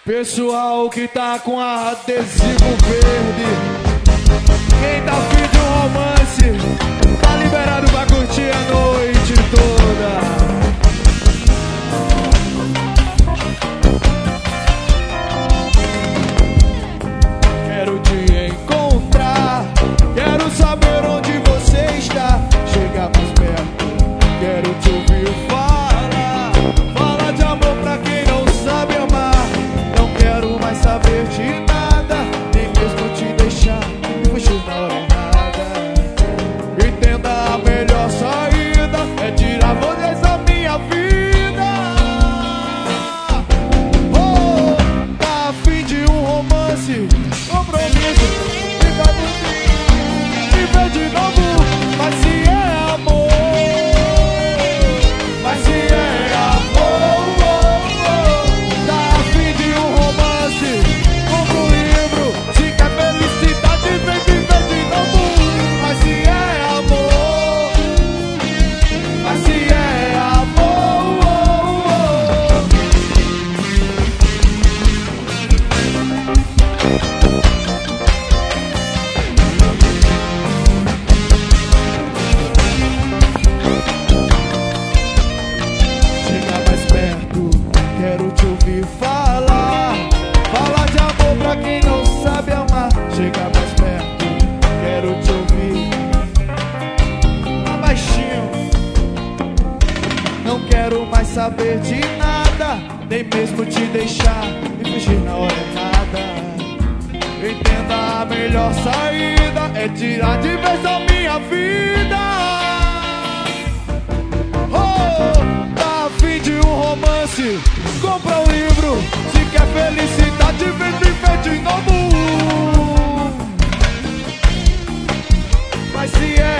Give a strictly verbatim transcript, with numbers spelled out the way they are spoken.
Pessoal que tá com adesivo verde, quem tá afim de um romance, tá liberado pra curtir a noite toda. Quero te encontrar, quero saber onde você está. Chega mais perto, quero te ouvir falar. Fala de amor pra quem não sabe amar. Não quero mais saber de nada, nem mesmo te deixar e fugir na hora errada. Entenda, a melhor saída é tirar vocês da minha vida. Oh, tá a fim de um romance, compromisso, fica bonito, viver de novo. Mas se é amor, mas se é amor, oh, oh, tá a fim de um romance, compra um livro. Se quer felicidade, vem viver de novo. Mas se é amor, mas se é amor, oh, oh. Chega mais perto, quero te ouvir falar. Fala de amor pra quem não sabe amar. Chega mais perto, quero te ouvir tá baixinho. Não quero mais saber de nada, nem mesmo te deixar e fugir na hora errada. Entenda, a melhor saída é tirar de vez da minha vida. Oh, tá a fim de um romance, compra um livro. Se quer felicidade, vem viver de novo. Mas se é